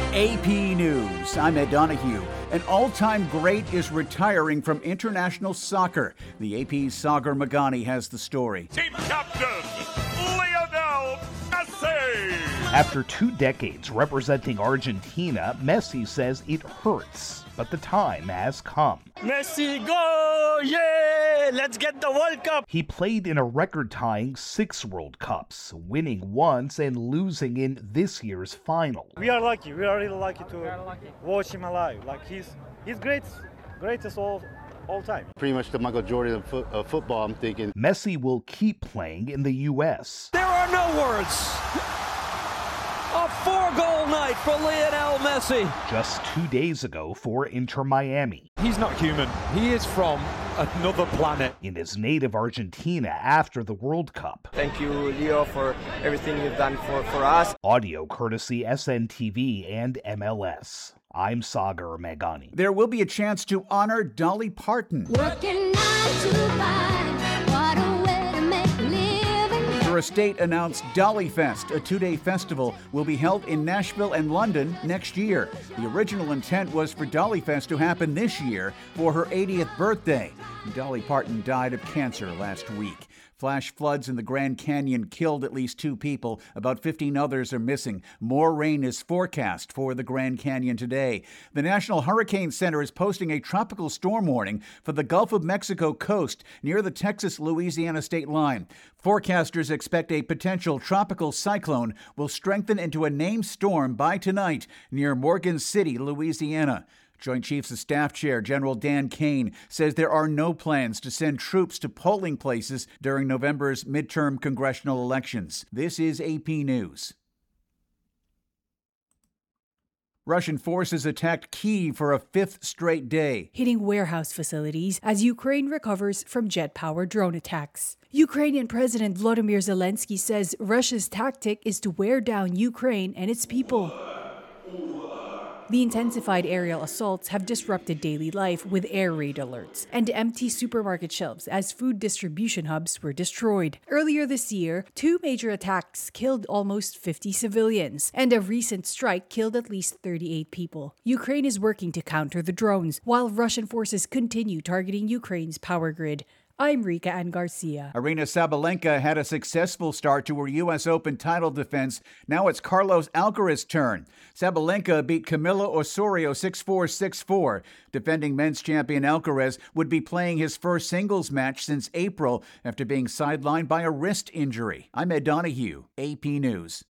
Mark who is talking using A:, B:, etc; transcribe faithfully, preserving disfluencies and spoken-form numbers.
A: A P News, I'm Ed Donahue. An all-time great is retiring from international soccer. The A P's Sagar Meghani has the story.
B: Team captain, Lionel Messi!
C: After two decades representing Argentina, Messi says it hurts, but the time has come.
D: Messi, go! Yeah! Let's get the World Cup!
C: He played in a record-tying six World Cups, winning once and losing in this year's final.
E: We are lucky. We are really lucky to lucky. watch him alive. Like he's he's great, greatest all all time.
F: Pretty much the Michael Jordan of, fo- of football, I'm thinking.
C: Messi will keep playing in the U S.
D: There are no words. A four-goal night for Lionel Messi.
C: Just two days ago for Inter Miami.
G: He's not human. He is from another planet.
C: In his native Argentina after the World Cup.
H: Thank you, Leo, for everything you've done for, for us.
C: Audio courtesy S N T V and M L S. I'm Sagar Meghani.
A: There will be a chance to honor Dolly Parton.
I: Working nine to five, what a way to make a living.
A: Her estate announced Dolly Fest, a two-day festival, will be held in Nashville and London next year. The original intent was for Dolly Fest to happen this year for her eightieth birthday. Dolly Parton died of cancer last week. Flash floods in the Grand Canyon killed at least two people. About fifteen others are missing. More rain is forecast for the Grand Canyon today. The National Hurricane Center is posting a tropical storm warning for the Gulf of Mexico coast near the Texas-Louisiana state line. Forecasters expect a potential tropical cyclone will strengthen into a named storm by tonight near Morgan City, Louisiana. Joint Chiefs of Staff Chair General Dan Kane says there are no plans to send troops to polling places during November's midterm congressional elections. This is A P News. Russian forces attacked Kyiv for a fifth straight day,
J: hitting warehouse facilities as Ukraine recovers from jet-powered drone attacks. Ukrainian President Volodymyr Zelensky says Russia's tactic is to wear down Ukraine and its people. The intensified aerial assaults have disrupted daily life with air raid alerts and empty supermarket shelves as food distribution hubs were destroyed. Earlier this year, two major attacks killed almost fifty civilians, and a recent strike killed at least thirty-eight people. Ukraine is working to counter the drones, while Russian forces continue targeting Ukraine's power grid. I'm Rika Ann Garcia.
A: Aryna Sabalenka had a successful start to her U S Open title defense. Now it's Carlos Alcaraz's turn. Sabalenka beat Camilo Osorio six four, six four. Defending men's champion Alcaraz would be playing his first singles match since April after being sidelined by a wrist injury. I'm Ed Donahue, A P News.